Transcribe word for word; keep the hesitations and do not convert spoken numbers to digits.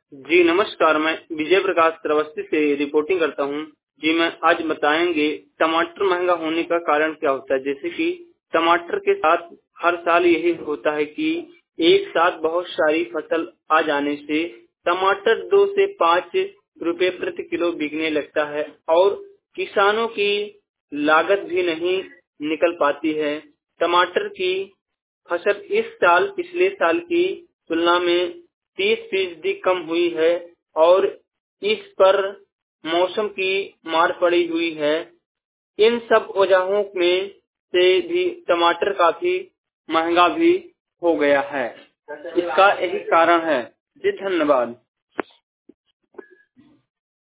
जी नमस्कार, मैं विजय प्रकाश श्रावस्ती से रिपोर्टिंग करता हूँ। जी मैं आज बताएंगे टमाटर महंगा होने का कारण क्या होता है। जैसे कि टमाटर के साथ हर साल यही होता है कि एक साथ बहुत सारी फसल आ जाने से टमाटर दो से पाँच रुपए प्रति किलो बिकने लगता है और किसानों की लागत भी नहीं निकल पाती है। टमाटर की फसल इस साल पिछले साल की तुलना में तीस फीसदी कम हुई है और इस पर मौसम की मार पड़ी हुई है। इन सब वजहों में से भी टमाटर काफी महंगा भी हो गया है। इसका यही कारण है। जी धन्यवाद।